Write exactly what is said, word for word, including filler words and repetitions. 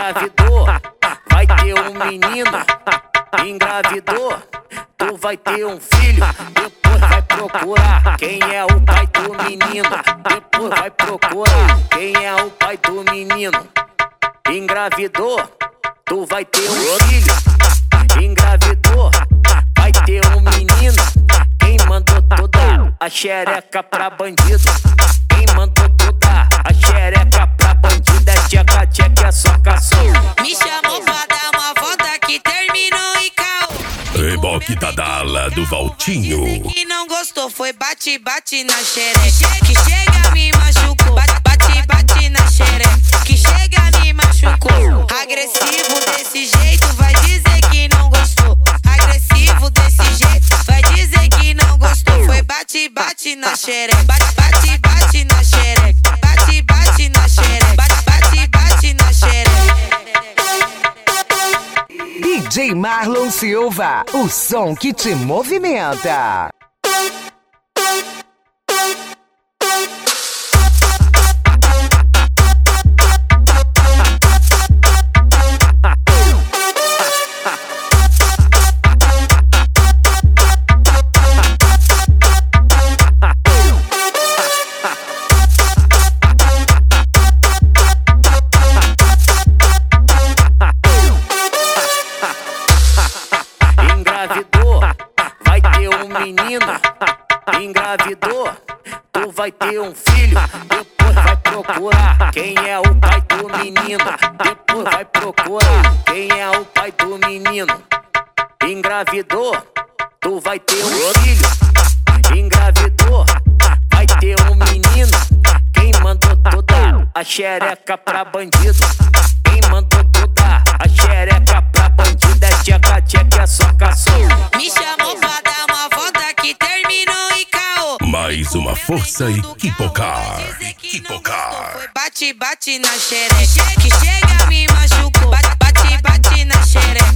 Engravidou, vai ter um menino. Engravidou, tu vai ter um filho. Depois vai procurar quem é o pai do menino. Depois vai procurar quem é o pai do menino. Engravidou, tu vai ter um filho. Engravidou, vai ter um menino. Quem mandou toda a xereca pra bandido? Quem mandou toda a xereca pra bandido? É tcheca, tcheca, é soca, soca. Me chamou pra dar uma volta que terminou em caô. Reboque da Dala do Valtinho. Dizer que não gostou foi bate, bate na xereca. Que chega me machucou. Bate, bate, bate na xereca. Que chega me machucou. Agressivo desse jeito vai dizer que não gostou. Agressivo desse jeito vai dizer que não gostou. Foi bate, bate na xereca. Bate, bate, bate na xereca. Bate, bate na xereca. Bate, bate, bate na xereca. D J Marlon Silva, o som que te movimenta. Engravidou, vai ter um menino. Engravidou, tu vai ter um filho. Depois vai procurar quem é o pai do menino. Depois vai procurar quem é o pai do menino. Engravidou, tu vai ter um filho. Engravidou, vai ter um menino. Quem mandou toda a xereca pra bandido? Quem mandou toda a xereca pra bandido? É tcheca, tcheca, é soca, soca. Me chamou pra dar uma volta que terminou em caô. Mais uma força Equipocar. Equipocar. Foi bate, bate na xereca. Que chega me machucou. Bate, bate, bate na xereca.